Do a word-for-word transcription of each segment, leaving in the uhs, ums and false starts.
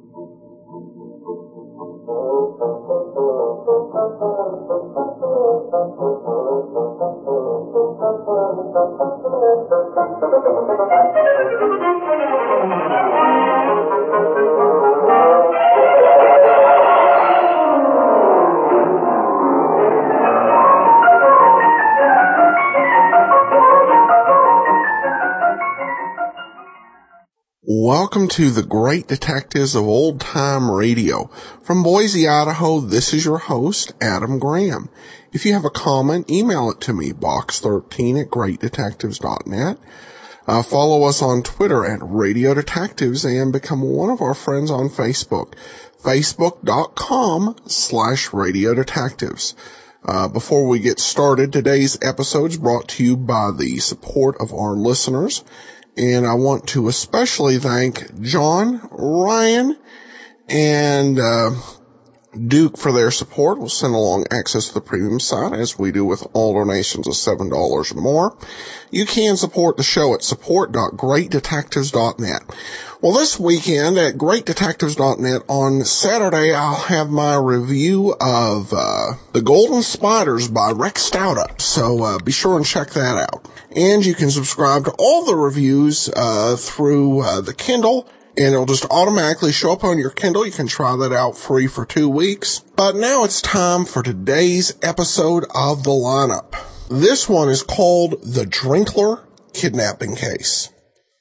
Welcome to the Great Detectives of Old Time Radio. From Boise, Idaho, this is your host, Adam Graham. If you have a comment, email it to me, box thirteen at great detectives dot net. Uh, follow us on Twitter at Radio Detectives and become one of our friends on Facebook, facebook.com slash Radio Detectives. Uh, before we get started, today's episode is brought to you by the support of our listeners. And I want to especially thank John, Ryan, and uh, Duke for their support. We'll send along access to the premium site, as we do with all donations of seven dollars or more. You can support the show at support dot great detectives dot net. Well, this weekend at great detectives dot net on Saturday, I'll have my review of uh The Golden Spiders by Rex Staudup, so uh, be sure and check that out. And you can subscribe to all the reviews uh through uh, the Kindle, and it'll just automatically show up on your Kindle. You can try that out free for two weeks. But now it's time for today's episode of The Lineup. This one is called The Drinkler Kidnapping Case.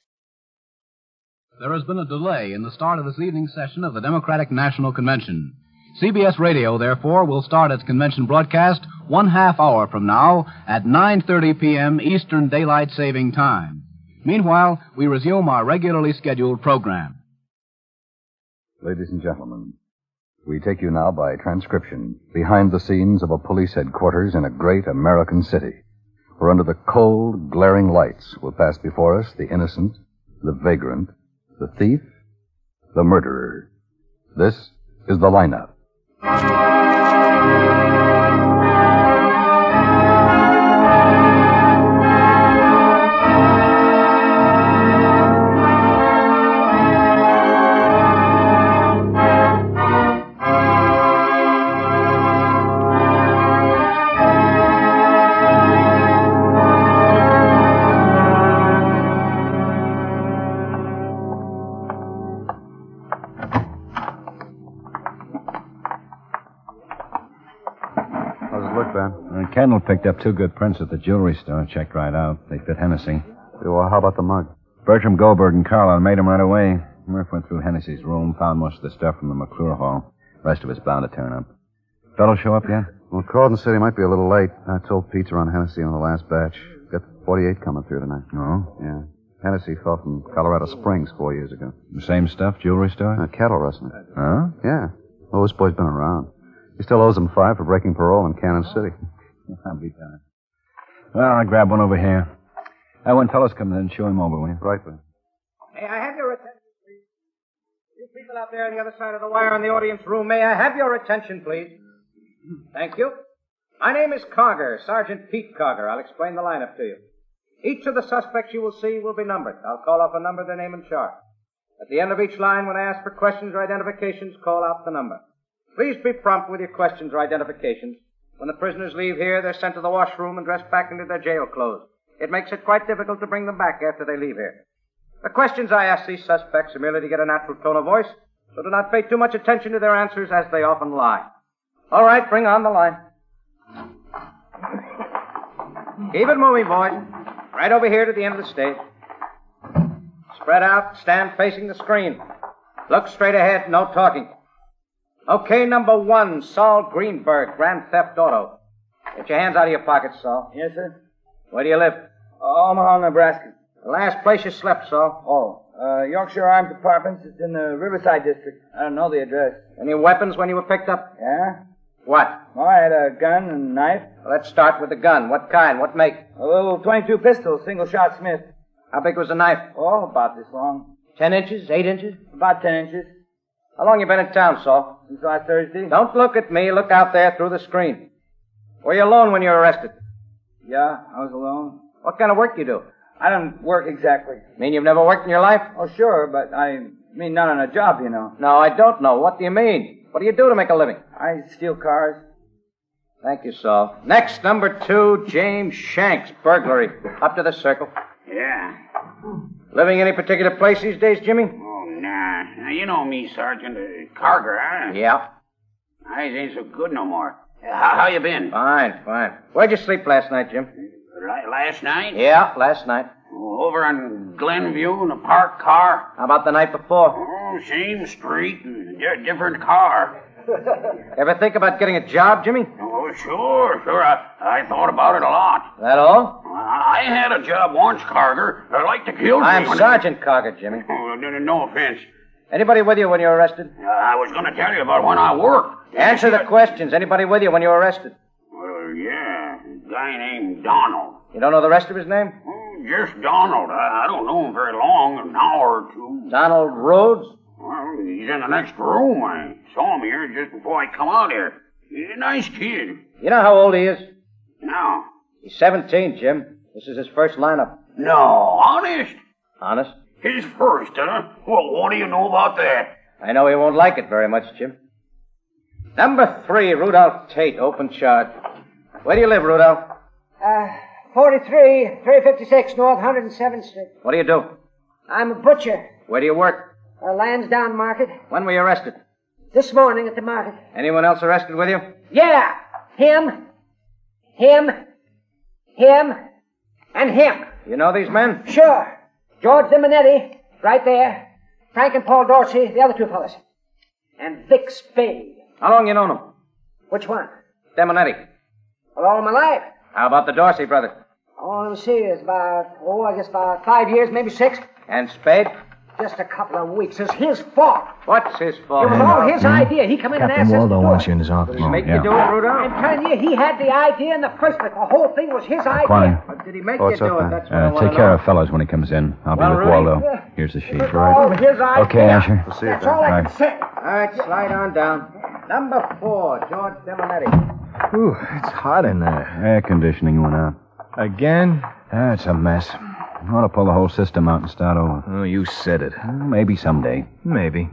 There has been a delay in the start of this evening's session of the Democratic National Convention. C B S Radio, therefore, will start its convention broadcast one half hour from now at nine thirty p.m. Eastern Daylight Saving Time. Meanwhile, we resume our regularly scheduled program. Ladies and gentlemen, we take you now by transcription behind the scenes of a police headquarters in a great American city, where under the cold, glaring lights will pass before us the innocent, the vagrant, the thief, the murderer. This is The Lineup. Kendall picked up two good prints at the jewelry store. Checked right out. They fit Hennessy. Well, how about the mug? Bertram Goldberg and Carlisle made him right away. Murph went through Hennessy's room, found most of the stuff from the McClure Hall. The rest of it's bound to turn up. Fellow show up yet? Well, Carlton said he might be a little late. I told Pete to run Hennessy on the last batch. Got forty-eight coming through tonight. Oh? Yeah. Hennessy fell from Colorado Springs four years ago. The same stuff, jewelry store? Uh, cattle rustling. Huh? Yeah. Oh, this boy's been around. He still owes him five for breaking parole in Cannon City. I'll be done. Well, I'll grab one over here. That one fellow's coming in. Show him over, will you? Right, then. May I have your attention, please? You people out there on the other side of the wire in the audience room, may I have your attention, please? Thank you. My name is Cogger, Sergeant Pete Cogger. I'll explain the lineup to you. Each of the suspects you will see will be numbered. I'll call off a number, their name, and chart. At the end of each line, when I ask for questions or identifications, call out the number. Please be prompt with your questions or identifications. When the prisoners leave here, they're sent to the washroom and dressed back into their jail clothes. It makes it quite difficult to bring them back after they leave here. The questions I ask these suspects are merely to get a natural tone of voice, so do not pay too much attention to their answers, as they often lie. All right, bring on the line. Keep it moving, boys. Right over here to the end of the stage. Spread out, stand facing the screen. Look straight ahead, no talking. Okay, number one, Saul Greenberg, Grand Theft Auto. Get your hands out of your pockets, Saul. Yes, sir? Where do you live? Omaha, Nebraska. The last place you slept, Saul. Oh, uh, Yorkshire Armed Departments. It's in the Riverside District. I don't know the address. Any weapons when you were picked up? Yeah? What? Well, I had a gun and a knife. Well, let's start with the gun. What kind? What make? A little twenty-two pistol, single-shot Smith. How big was the knife? Oh, about this long. Ten inches? Eight inches? About ten inches. How long you been in town, Saul? Since last Thursday. Don't look at me. Look out there through the screen. Were you alone when you were arrested? Yeah, I was alone. What kind of work you do? I don't work exactly. Mean you've never worked in your life? Oh, sure, but I I mean, not on a job, you know. No, I don't know. What do you mean? What do you do to make a living? I steal cars. Thank you, Saul. Next, number two, James Shanks, burglary. Up to the circle. Yeah. Living any particular place these days, Jimmy? Oh, nah. Now, you know me, Sergeant. Uh, Carger, huh? Yeah. Eyes ain't so good no more. Uh, how, how you been? Fine, fine. Where'd you sleep last night, Jim? La- last night? Yeah, last night. Oh, over on Glenview in a parked car. How about the night before? Oh, same street and di- different car. Ever think about getting a job, Jimmy? Oh, sure, sure. I, I thought about it a lot. That all? I, I had a job once, Carger. I like to kill I'm someone. Sergeant Carger, Jimmy. Oh, no, no, no offense. Anybody with you when you were arrested? Uh, I was going to tell you about when I worked. Answer the questions. Anybody with you when you were arrested? Well, yeah. A guy named Donald. You don't know the rest of his name? Oh, just Donald. I, I don't know him very long, an hour or two. Donald Rhodes? Well, he's in the next room. I saw him here just before I come out here. He's a nice kid. You know how old he is? No. He's seventeen, Jim. This is his first lineup. No, honest. Honest? His first, huh? Well, what do you know about that? I know he won't like it very much, Jim. Number three, Rudolph Tate, open charge. Where do you live, Rudolph? Uh, forty-three, three fifty-six North one hundred seventh Street. What do you do? I'm a butcher. Where do you work? Uh, Lansdowne Market. When were you arrested? This morning at the market. Anyone else arrested with you? Yeah. Him. Him. Him. And him. You know these men? Sure. George Dimonetti, right there. Frank and Paul Dorsey, the other two fellas. And Vic Spade. How long you known them? Which one? Demonetti. Well, all my life. How about the Dorsey brothers? Oh, let me see. It's about, oh, I guess about five years, maybe six. And Spade? Just a couple of weeks. It's his fault. What's his fault? It was all his idea. He come in and Captain asked us Waldo to do wants it. you in his office. Did he make yeah. you do it, Rudolph? I'm telling you, he had the idea in the first place. The whole thing was his idea. Quine. What did he make What's you up, do it? man? That's what I Uh, want take to care know. of fellows when he comes in. I'll be Well, with Rudy. Waldo. Yeah. Here's the sheet, It was all right? all his idea. Okay, Asher. We'll see you That's then. all I Right. can say. All right, slide on down. Number four, George Demonetti. Ooh, it's hot in there. Air conditioning went out. Again? That's a mess. Ought to pull the whole system out and start over. Oh, you said it. Well, maybe someday. Maybe.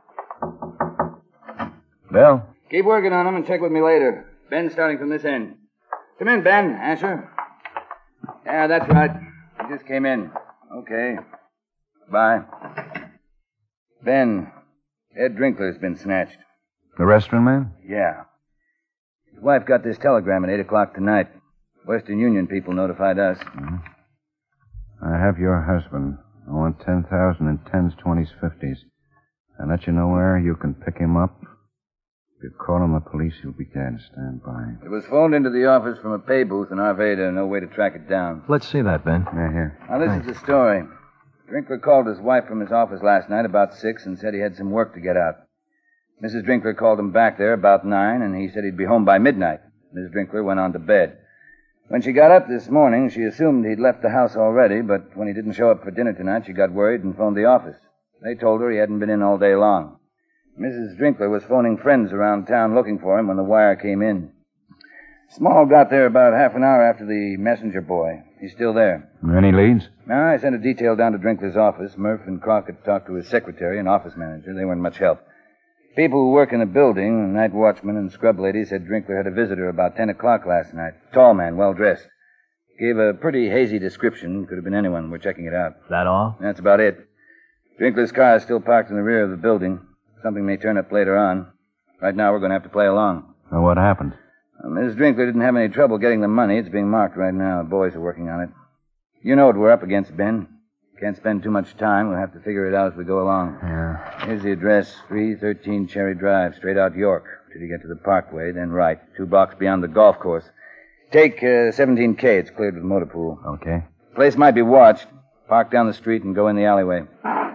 Bill? Keep working on them and check with me later. Ben's starting from this end. Come in, Ben. Answer. Yeah, that's right. He just came in. Okay. Bye. Ben, Ed Drinkler's been snatched. The restaurant man? Yeah. His wife got this telegram at eight o'clock tonight. Western Union people notified us. Mm-hmm. I have your husband. I want ten thousand in tens, twenties, fifties. And let you know where you can pick him up. If you call him the police, he'll be dead. Stand by. It was phoned into the office from a pay booth in Arvada. No way to track it down. Let's see that, Ben. Yeah, here. Now, this is the story. Drinkler called his wife from his office last night about six and said he had some work to get out. Missus Drinkler called him back there about nine, and he said he'd be home by midnight. Miss Drinkler went on to bed. When she got up this morning, she assumed he'd left the house already, but when he didn't show up for dinner tonight, she got worried and phoned the office. They told her he hadn't been in all day long. Missus Drinkler was phoning friends around town looking for him when the wire came in. Small got there about half an hour after the messenger boy. He's still there. Any leads? Now, I sent a detail down to Drinkler's office. Murph and Crockett talked to his secretary and office manager. They weren't much help. People who work in the building, night watchman and scrub lady, said Drinkler had a visitor about ten o'clock last night. Tall man, well-dressed. Gave a pretty hazy description. Could have been anyone. We're checking it out. That all? That's about it. Drinkler's car is still parked in the rear of the building. Something may turn up later on. Right now, we're going to have to play along. Well, what happened? Well, Miss Drinkler didn't have any trouble getting the money. It's being marked right now. The boys are working on it. You know what we're up against, Ben. Can't spend too much time. We'll have to figure it out as we go along. Yeah. Here's the address, three thirteen Cherry Drive, straight out York, till you get to the Parkway, then right, two blocks beyond the golf course. Take uh, seventeen K. It's cleared with motor pool. Okay. Place might be watched. Park down the street and go in the alleyway.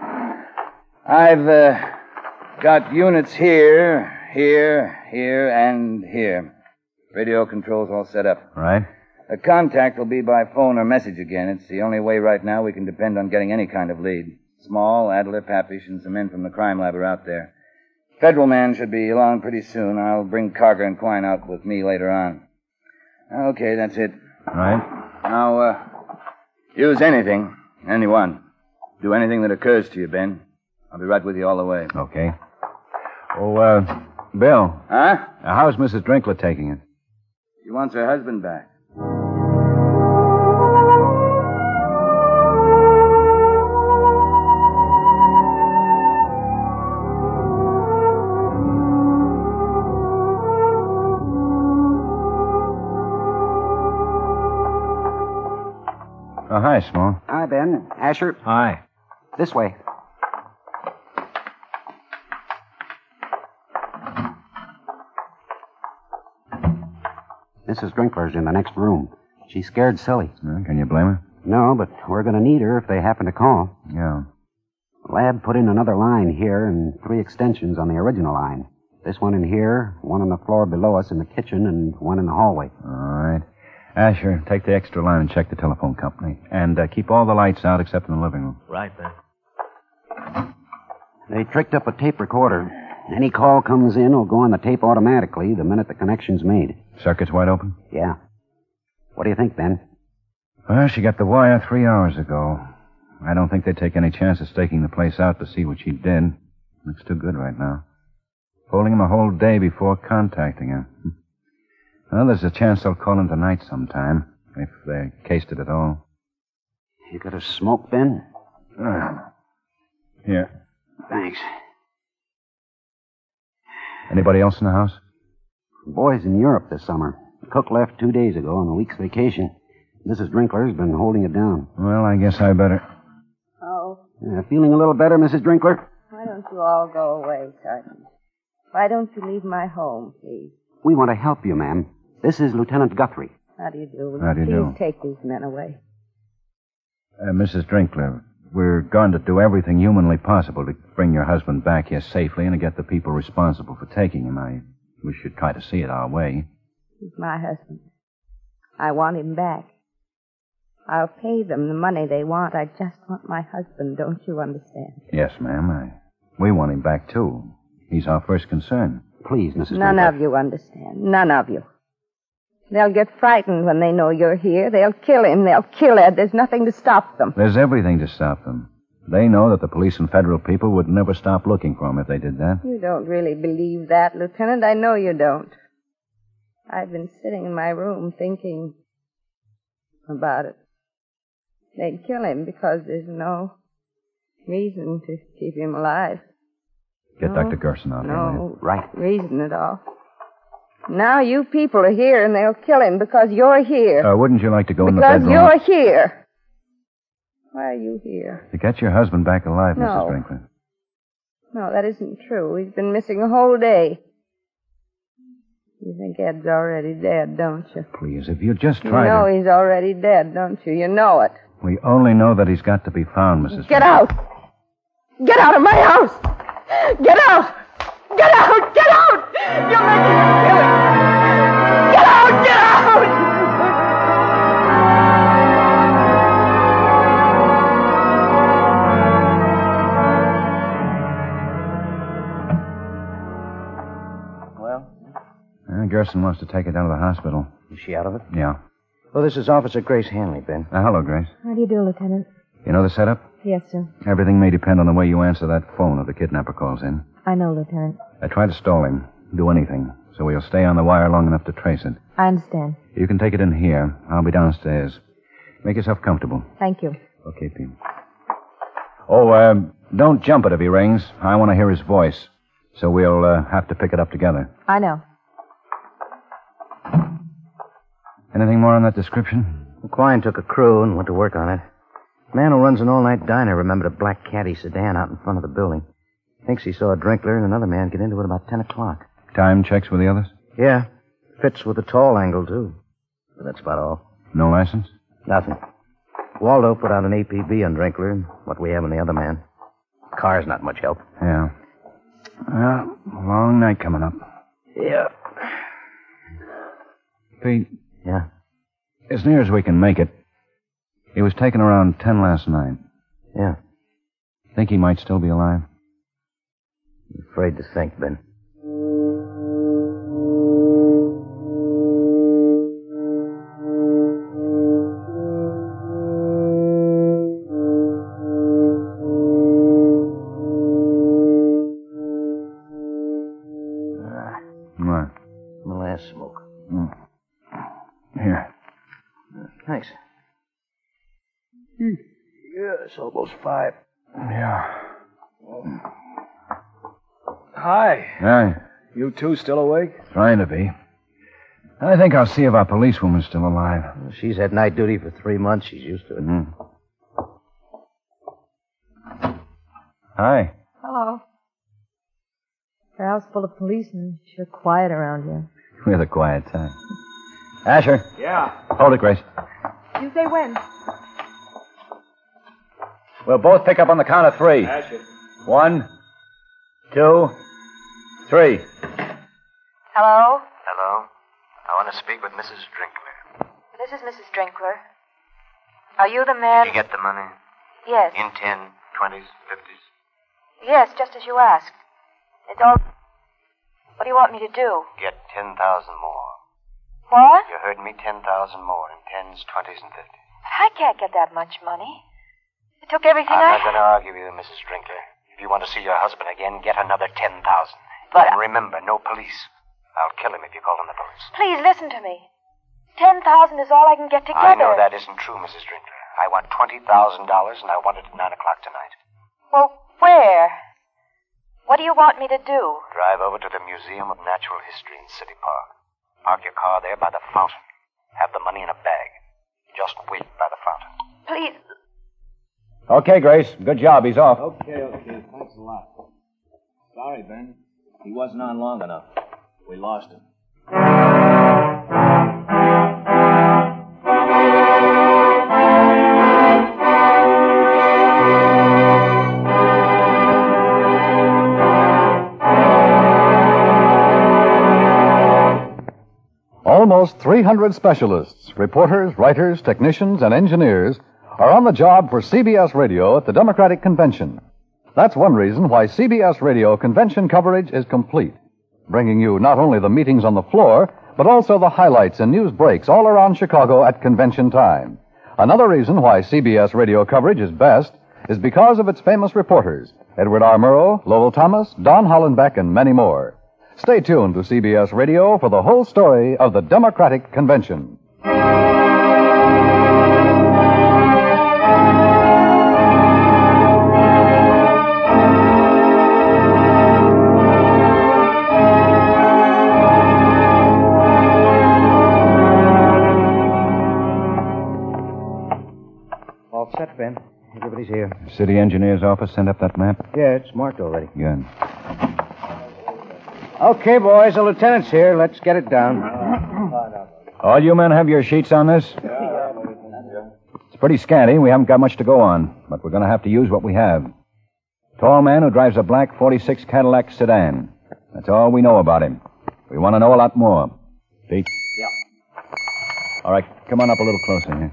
I've uh, got units here, here, here, and here. Radio controls all set up. Right. A contact will be by phone or message again. It's the only way right now we can depend on getting any kind of lead. Small, Adler, Papish, and some men from the crime lab are out there. Federal man should be along pretty soon. I'll bring Carger and Quine out with me later on. Okay, that's it. Right. Now, uh, use anything, anyone. Do anything that occurs to you, Ben. I'll be right with you all the way. Okay. Oh, uh, Bill. Huh? Uh, how's Missus Drinkler taking it? She wants her husband back. Oh, hi, Small. Hi, Ben. Asher. Hi. This way. Missus Drinkler's in the next room. She's scared silly. Uh, can you blame her? No, but we're going to need her if they happen to call. Yeah. Lab put in another line here and three extensions on the original line. This one in here, one on the floor below us in the kitchen, and one in the hallway. All right. Asher, take the extra line and check the telephone company. And uh, keep all the lights out except in the living room. Right, Ben. They tricked up a tape recorder. Any call comes in will go on the tape automatically the minute the connection's made. Circuit's wide open? Yeah. What do you think, Ben? Well, she got the wire three hours ago. I don't think they'd take any chance of staking the place out to see what she did. Looks too good right now. Holding him a whole day before contacting her. Well, there's a chance they'll call him tonight sometime, if they cased it at all. You got a smoke, Ben? Uh, here. Thanks. Anybody else in the house? Boy's in Europe this summer. The cook left two days ago on a week's vacation. Missus Drinkler's been holding it down. Well, I guess I better. Oh, Uh, feeling a little better, Missus Drinkler? why don't you all go away, Sergeant? Why don't you leave my home, please? We want to help you, ma'am. This is Lieutenant Guthrie. How do you do? Will How do you please do? take these men away? Uh, Missus Drinkler, we're going to do everything humanly possible to bring your husband back here safely and to get the people responsible for taking him. I we should try to see it our way. He's my husband. I want him back. I'll pay them the money they want. I just want my husband, don't you understand? Yes, ma'am. I, we want him back, too. He's our first concern. Please, Missus None Drinkler. of you understand. None of you. They'll get frightened when they know you're here. They'll kill him. They'll kill Ed. There's nothing to stop them. There's everything to stop them. They know that the police and federal people would never stop looking for him if they did that. You don't really believe that, Lieutenant. I know you don't. I've been sitting in my room thinking about it. They'd kill him because there's no reason to keep him alive. Get No. Doctor Gerson out here. will you? No right reason at all. Now you people are here and they'll kill him because you're here. Uh, wouldn't you like to go in the because bedroom? you're here. Why are you here? To get your husband back alive, No. Missus Drinkler. No, that isn't true. He's been missing a whole day. You think Ed's already dead, don't you? Please, if you just You try know to... he's already dead, don't you? You know it. We only know that he's got to be found, Missus Get Drinkler. out! Get out of my house! Get out! Get out! Get out! You're making me kill him! Get out! Get out! Well, Uh, Gerson wants to take her down to the hospital. is she out of it? Yeah. Well, this is Officer Grace Hanley, Ben. Uh, hello, Grace. How do you do, Lieutenant? You know the setup? Yes, sir. Everything may depend on the way you answer that phone if the kidnapper calls in. I know, Lieutenant. I try to stall him. Do anything. So we'll stay on the wire long enough to trace it. I understand. You can take it in here. I'll be downstairs. Make yourself comfortable. Thank you. Okay, Pete. Oh, uh, don't jump it if he rings. I want to hear his voice. So we'll uh, have to pick it up together. I know. Anything more on that description? Quine took a crew and went to work on it. Man who runs an all-night diner remembered a black caddy sedan out in front of the building. Thinks he saw a Drinkler and another man get into it about ten o'clock. Time checks with the others? Yeah. Fits with the tall angle, too. But that's about all. No license? Nothing. Waldo put out an A P B on Drinkler and what we have on the other man. Car's not much help. Yeah. Well, long night coming up. Yeah. Pete, Yeah? as near as we can make it, he was taken around ten last night. Yeah. Think he might still be alive? I'm afraid to think, Ben. nice smoke. Mm. Here. Thanks. Yeah, it's almost five. Yeah. Hi. Hi. You two still awake? Trying to be. I think I'll see if our policewoman's still alive. She's had night duty for three months. She's used to it. Mm. Hi. Hello. The house full of policemen. Sure quiet around here. We're the quiet type. Asher. Yeah. Hold it, Grace. You say when? We'll both pick up on the count of three. Asher. One, two, three. Hello? Hello? I want to speak with Missus Drinkler. This is Missus Drinkler. Are you the man? Did you get the money? Yes. In ten, twenties, fifties? Yes, just as you asked. It's all... What do you want me to do? Get ten thousand more. What? You heard me, ten thousand more in tens, twenties, and fifties. But I can't get that much money. It took everything I'm I... not going to argue with you, Missus Drinkler. If you want to see your husband again, get another ten thousand. But... And remember, no police. I'll kill him if you call in the police. Please, listen to me. Ten thousand is all I can get together. I know that isn't true, Missus Drinkler. I want twenty thousand dollars, and I want it at nine o'clock tonight. Well, where? What do you want me to do? Drive over to the Museum of Natural History in City Park. Park your car there by the fountain. Have the money in a bag. Just wait by the fountain. Please. Okay, Grace. Good job. He's off. Okay, okay. Thanks a lot. Sorry, Ben. He wasn't on long enough. We lost him. Almost three hundred specialists, reporters, writers, technicians, and engineers are on the job for C B S Radio at the Democratic Convention. That's one reason why C B S Radio convention coverage is complete, bringing you not only the meetings on the floor, but also the highlights and news breaks all around Chicago at convention time. Another reason why C B S Radio coverage is best is because of its famous reporters, Edward R. Murrow, Lowell Thomas, Don Hollenbeck, and many more. Stay tuned to C B S Radio for the whole story of the Democratic Convention. All set, Ben. Everybody's here. City engineer's office sent up that map? Yeah, it's marked already. Good. Okay, boys, the lieutenant's here. Let's get it down. All you men have your sheets on this? It's pretty scanty. We haven't got much to go on, but we're going to have to use what we have. Tall man who drives a black forty-six Cadillac sedan. That's all we know about him. We want to know a lot more. Pete? Yeah. All right, come on up a little closer here.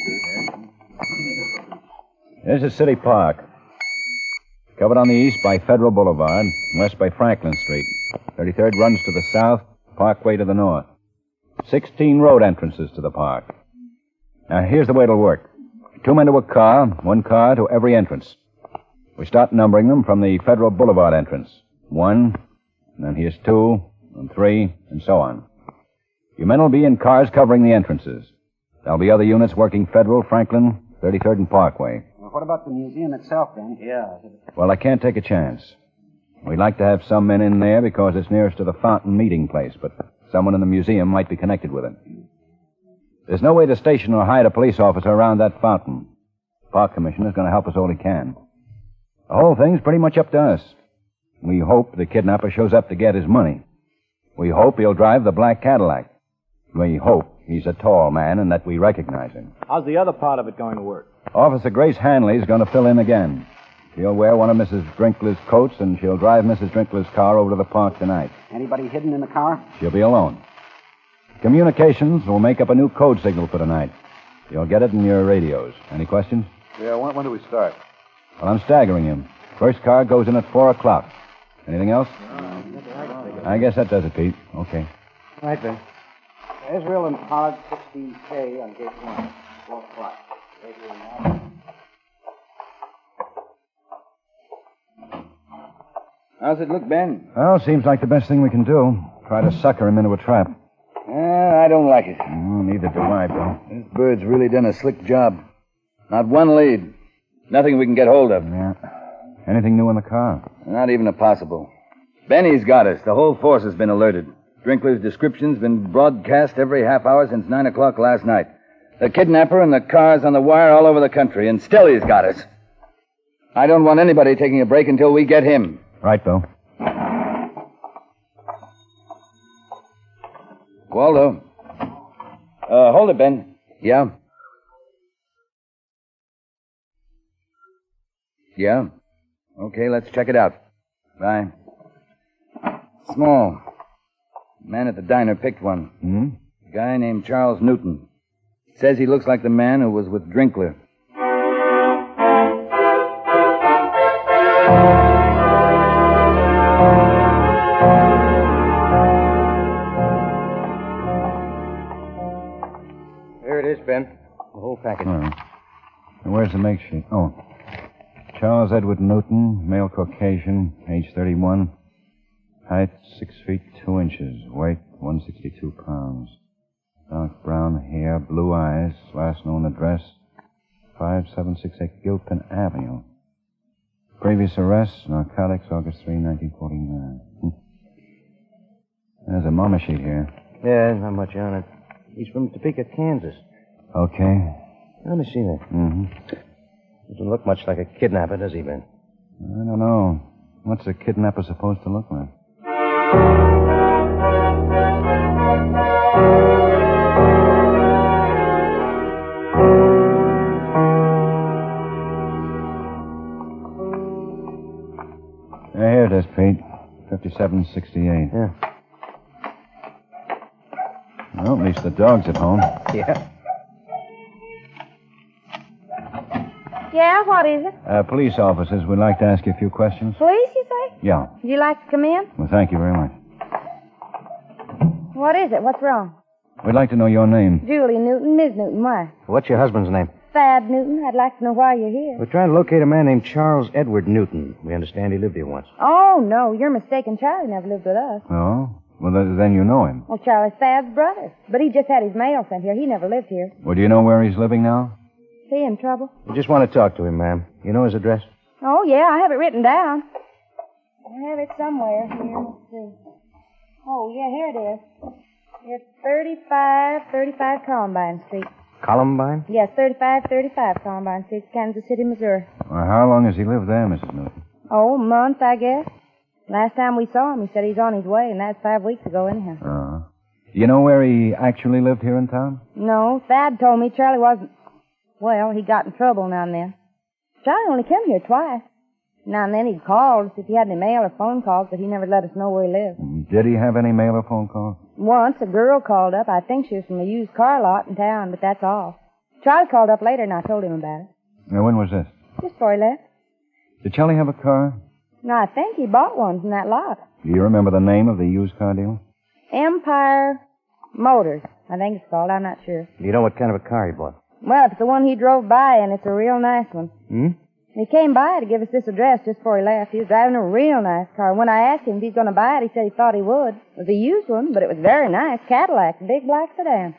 This is City Park. Covered on the east by Federal Boulevard, west by Franklin Street. thirty-third runs to the south, Parkway to the north. Sixteen road entrances to the park. Now, here's the way it'll work. Two men to a car, one car to every entrance. We start numbering them from the Federal Boulevard entrance. One, and then here's two, and three, and so on. You men will be in cars covering the entrances. There'll be other units working Federal, Franklin, thirty-third, and Parkway. Well, what about the museum itself, then? Yeah. Well, I can't take a chance. We'd like to have some men in there because it's nearest to the fountain meeting place, but someone in the museum might be connected with it. There's no way to station or hide a police officer around that fountain. The park commissioner's going to help us all he can. The whole thing's pretty much up to us. We hope the kidnapper shows up to get his money. We hope he'll drive the black Cadillac. We hope he's a tall man and that we recognize him. How's the other part of it going to work? Officer Grace Hanley's going to fill in again. She'll wear one of Missus Drinkler's coats, and she'll drive Missus Drinkler's car over to the park tonight. Anybody hidden in the car? She'll be alone. Communications will make up a new code signal for tonight. You'll get it in your radios. Any questions? Yeah, when, when do we start? Well, I'm staggering you. First car goes in at four o'clock. Anything else? I guess that does it, Pete. Okay. All right, Ben. Israel and Pollard, sixteen K on gate one. Four o'clock. How's it look, Ben? Well, seems like the best thing we can do. Try to sucker him into a trap. I don't like it. Oh, neither do I, Bill. This bird's really done a slick job. Not one lead. Nothing we can get hold of. Yeah. Anything new in the car? Not even a possible. Benny's got us. The whole force has been alerted. Drinkler's description's been broadcast every half hour since nine o'clock last night. The kidnapper and the car's on the wire all over the country, and still he's got us. I don't want anybody taking a break until we get him. Right, Bill. Waldo. Uh, hold it, Ben. Yeah? Yeah? Okay, let's check it out. Bye. Small. Man at the diner picked one. Hmm? A guy named Charles Newton. Says he looks like the man who was with Drinkler. Here it is, Ben. The whole package. Oh. And where's the make sheet? Oh. Charles Edward Newton, male Caucasian, age thirty-one. Height, six feet, two inches. Weight, one hundred sixty-two pounds. Dark brown hair, blue eyes. Last known address, five seven six eight Gilpin Avenue. Previous arrest, narcotics, August third, nineteen forty-nine. Hm. There's a mama sheet here. Yeah, not much on it. He's from Topeka, Kansas. Okay. Let me see that. Mm-hmm. Doesn't look much like a kidnapper, does he, Ben? I don't know. What's a kidnapper supposed to look like? Yeah, here it is, Pete. fifty-seven sixty-eight. Yeah. Well, at least the dog's at home. Yeah. Yeah, what is it? Uh, police officers, we'd like to ask you a few questions. Police, you say? Yeah. Would you like to come in? Well, thank you very much. What is it? What's wrong? We'd like to know your name. Julie Newton, Miz Newton. Why? What's your husband's name? Thad Newton. I'd like to know why you're here. We're trying to locate a man named Charles Edward Newton. We understand he lived here once. Oh, no, you're mistaken. Charlie never lived with us. Oh? Well, th- then you know him. Well, Charlie's Thad's brother. But he just had his mail sent here. He never lived here. Well, do you know where he's living now? Is he in trouble? We just want to talk to him, ma'am. You know his address? Oh, yeah, I have it written down. I have it somewhere here. Let's see. Oh, yeah, here it is. It's thirty-five thirty-five Columbine Street. Columbine? Yes, thirty-five thirty-five Columbine Street, Kansas City, Missouri. Well, how long has he lived there, Missus Newton? Oh, a month, I guess. Last time we saw him, he said he's on his way, and that's five weeks ago anyhow. Uh-huh. You know where he actually lived here in town? No, Thad told me Charlie wasn't... Well, he got in trouble now and then. Charlie only came here twice. Now and then he'd call us if he had any mail or phone calls, but he never let us know where he lived. Did he have any mail or phone calls? Once, a girl called up. I think she was from a used car lot in town, but that's all. Charlie called up later, and I told him about it. Now, when was this? Just before he left. Did Charlie have a car? No, I think he bought one from that lot. Do you remember the name of the used car dealer? Empire Motors, I think it's called. I'm not sure. Do you know what kind of a car he bought? Well, it's the one he drove by, and it's a real nice one. Hmm? He came by to give us this address just before he left. He was driving a real nice car. When I asked him if he's going to buy it, he said he thought he would. It was a used one, but it was very nice. Cadillac, a big black sedan.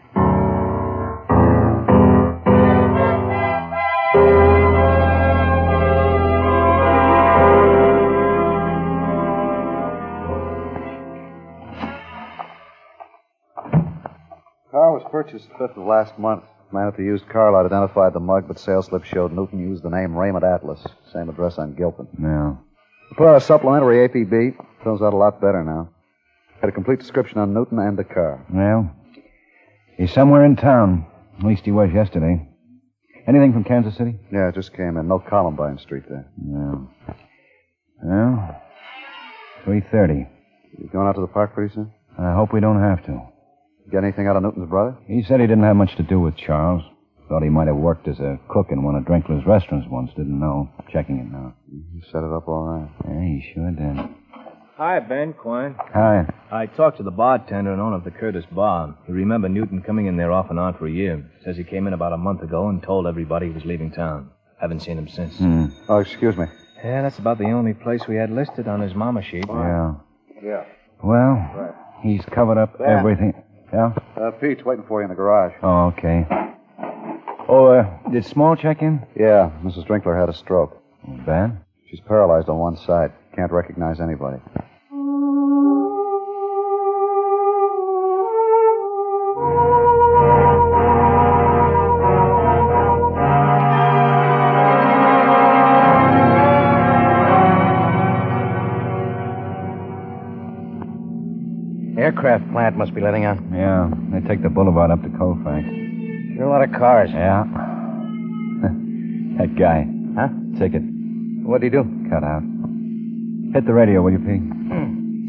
The car was purchased the fifth of last month. The man at the used car lot identified the mug, but sales slip showed Newton used the name Raymond Atlas. Same address on Gilpin. Yeah. We put out a supplementary A P B. Turns out a lot better now. Had a complete description on Newton and the car. Well, he's somewhere in town. At least he was yesterday. Anything from Kansas City? Yeah, it just came in. No Columbine Street there. No. Well, three thirty. You going out to the park pretty soon? I hope we don't have to. Get anything out of Newton's brother? He said he didn't have much to do with Charles. Thought he might have worked as a cook in one of Drinkler's restaurants once. Didn't know. Checking it now. You set it up all right. Yeah, he sure did. Hi, Ben Quine. Hi. I talked to the bartender and owner of the Curtis Bar. He remembered Newton coming in there off and on for a year. Says he came in about a month ago and told everybody he was leaving town. Haven't seen him since. Hmm. Oh, excuse me. Yeah, that's about the only place we had listed on his mama sheet. Yeah. Yeah. Well, Right. he's covered up Ben. everything. Yeah? Uh, Pete's waiting for you in the garage. Oh, okay. Oh, uh, did Small check in? Yeah, Missus Drinkler had a stroke. Bad? She's paralyzed on one side. Can't recognize anybody. Aircraft plant must be letting out. Yeah, they take the boulevard up to Colfax. There are a lot of cars. Yeah. That guy. Huh? Ticket. What'd he do? Cut out. Hit the radio, will you, Pete? Hmm.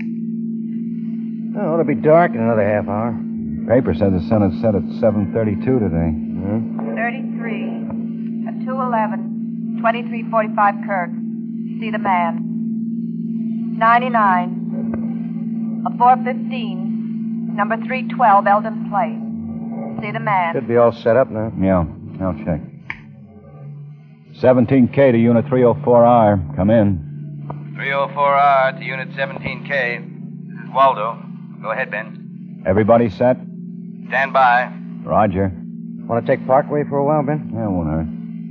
Oh, it'll be dark in another half hour. Paper said the sun had set at seven thirty-two today. Hmm? thirty-three. At two eleven. twenty-three forty-five Kirk. See the man. ninety-nine. A four fifteen. Number three twelve Eldon Place. See the man. Should be all set up now. Yeah, I'll check. seventeen K to Unit three oh four R. Come in. three oh four R to Unit seventeen K. This is Waldo. Go ahead, Ben. Everybody set? Stand by. Roger. Want to take Parkway for a while, Ben? Yeah, won't hurt.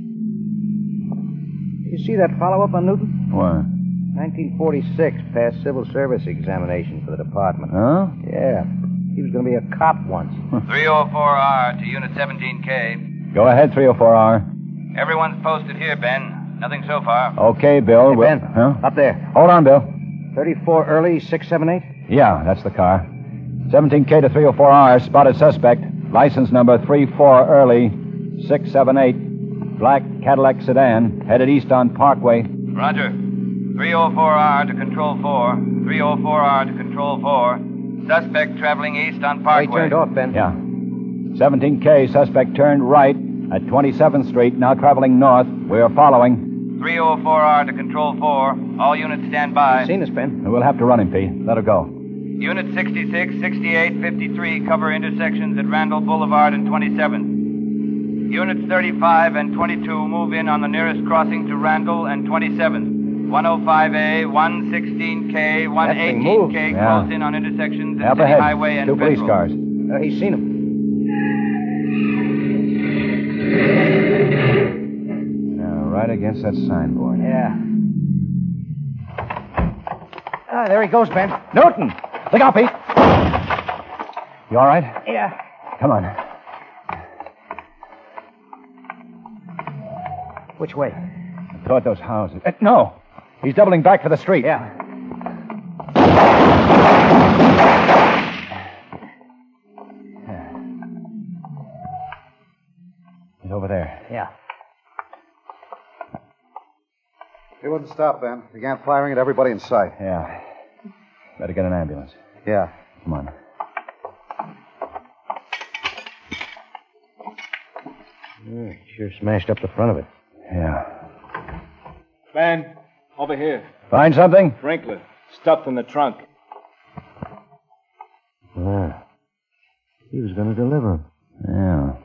You see that follow-up on Newton? What? nineteen forty-six, passed civil service examination for the department. Huh? Yeah. He was going to be a cop once. three oh four R to Unit seventeen K. Go ahead, three oh four R. Everyone's posted here, Ben. Nothing so far. Okay, Bill. Hey, we'll... Ben. Huh? Up there. Hold on, Bill. thirty-four early, six seven eight? Yeah, that's the car. seventeen K to three oh four R. Spotted suspect. License number three four early, six seven eight. Black Cadillac sedan. Headed east on Parkway. Roger. three oh four R to Control four. three oh four R to Control four. Suspect traveling east on Parkway. He turned off, Ben. Yeah. seventeen K, suspect turned right at twenty-seventh Street, now traveling north. We're following. three oh four R to Control four. All units stand by. Seen us, Ben. We'll have to run him, P. Let her go. Unit sixty-six, sixty-eight, fifty-three cover intersections at Randall Boulevard and twenty-seventh. Units thirty-five and twenty-two move in on the nearest crossing to Randall and twenty-seventh. one oh five A, one sixteen K, one eighteen K calls in on intersections at Up City ahead. Highway and Two police Federal. cars. Uh, he's seen him. Now, right against that signboard. Yeah. Ah, there he goes, Ben. Newton! Look out, Pete! You all right? Yeah. Come on. Which way? Toward those houses. Uh, no! He's doubling back for the street. Yeah. He's over there. Yeah. He wouldn't stop, Ben. Began firing at everybody in sight. Yeah. Better get an ambulance. Yeah. Come on. Yeah, sure smashed up the front of it. Yeah. Ben, over here. Find something? Drinkler. Stuffed in the trunk. Ah. He was going to deliver him. Yeah.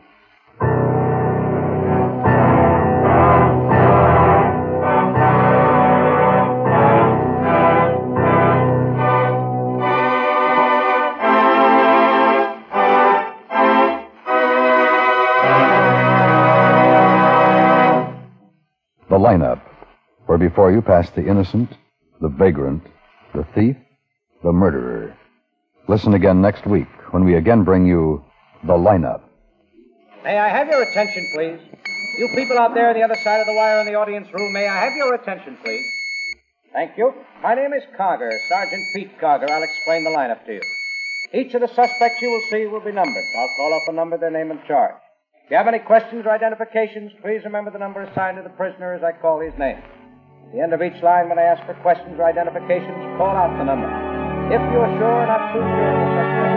The lineup, where before you pass the innocent, the vagrant, the thief, the murderer. Listen again next week when we again bring you The Lineup. May I have your attention, please? You people out there on the other side of the wire in the audience room, may I have your attention, please? Thank you. My name is Cogger, Sergeant Pete Cogger. I'll explain the lineup to you. Each of the suspects you will see will be numbered. I'll call up a number, their name, and charge. If you have any questions or identifications, please remember the number assigned to the prisoner as I call his name. At the end of each line, when I ask for questions or identifications, call out the number. If you are sure or not too sure of the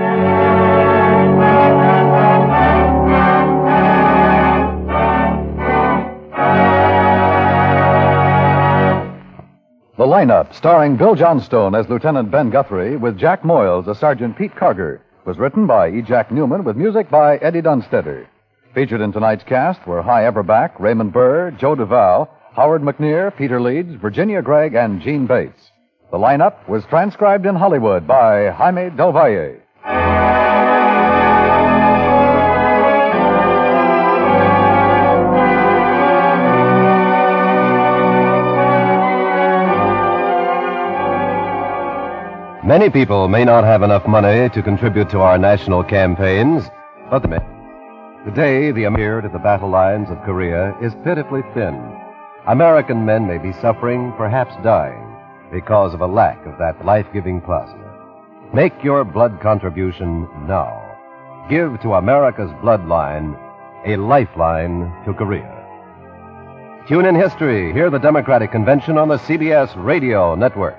suspect. The Lineup, starring Bill Johnstone as Lieutenant Ben Guthrie with Jack Moyles as Sergeant Pete Carger, was written by E. Jack Newman with music by Eddie Dunstetter. Featured in tonight's cast were Hy Everback, Raymond Burr, Joe Duvall, Howard McNear, Peter Leeds, Virginia Gregg, and Gene Bates. The Lineup was transcribed in Hollywood by Jaime Del Valle. Many people may not have enough money to contribute to our national campaigns, but the today the appeared at the battle lines of Korea is pitifully thin. American men may be suffering, perhaps dying, because of a lack of that life-giving plasma. Make your blood contribution now. Give to America's bloodline a lifeline to Korea. Tune in history. Hear the Democratic Convention on the C B S Radio Network.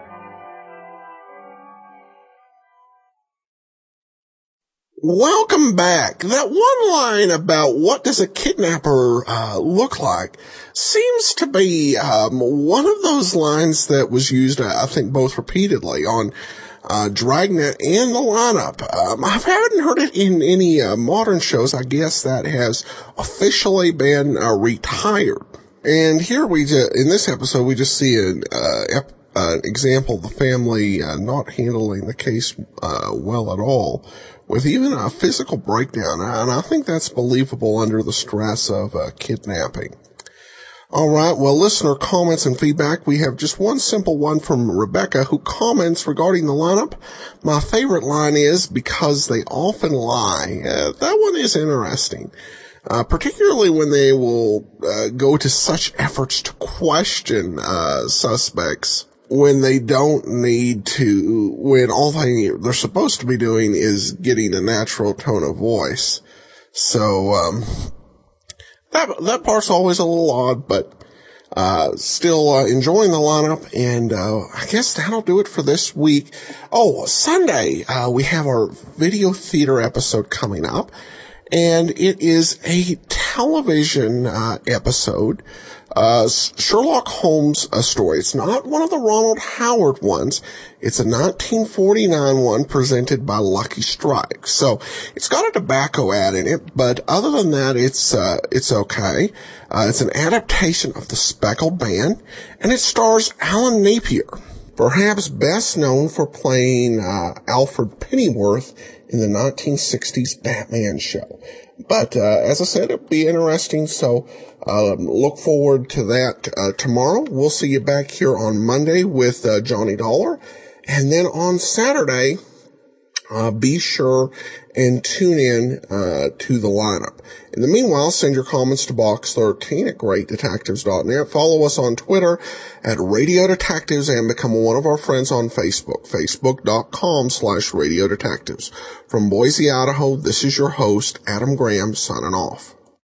Welcome back. That one line about what does a kidnapper uh, look like seems to be um, one of those lines that was used, uh, I think, both repeatedly on uh, Dragnet and the lineup. Um, I haven't heard it in any uh, modern shows. I guess that has officially been uh, retired. And here we, ju- in this episode, we just see an, uh, ep- uh, example of the family uh, not handling the case uh, well at all, with even a physical breakdown, and I think that's believable under the stress of uh, kidnapping. All right, well, listener comments and feedback. We have just one simple one from Rebecca, who comments regarding the lineup. My favorite line is, because they often lie. Uh, that one is interesting, uh, particularly when they will uh, go to such efforts to question uh, suspects when they don't need to, when all they, they're supposed to be doing is getting a natural tone of voice. So, um, that, that part's always a little odd, but, uh, still, uh, enjoying the lineup, and, uh, I guess that'll do it for this week. Oh, Sunday, uh, we have our video theater episode coming up, and it is a television, uh, episode. Uh, Sherlock Holmes uh, story. It's not one of the Ronald Howard ones. It's a nineteen forty-nine one presented by Lucky Strike. So it's got a tobacco ad in it, but other than that, it's uh, it's okay. Uh, it's an adaptation of The Speckled Band, and it stars Alan Napier, perhaps best known for playing uh, Alfred Pennyworth in the nineteen sixties Batman show. But uh, as I said, it'll be interesting, so uh, look forward to that uh, tomorrow. We'll see you back here on Monday with uh, Johnny Dollar. And then on Saturday, uh, be sure and tune in uh, to the lineup. In the meanwhile, send your comments to box thirteen at great detectives dot net. Follow us on Twitter at Radio Detectives and become one of our friends on Facebook, facebook.com slash Radio Detectives. From Boise, Idaho, this is your host, Adam Graham, signing off.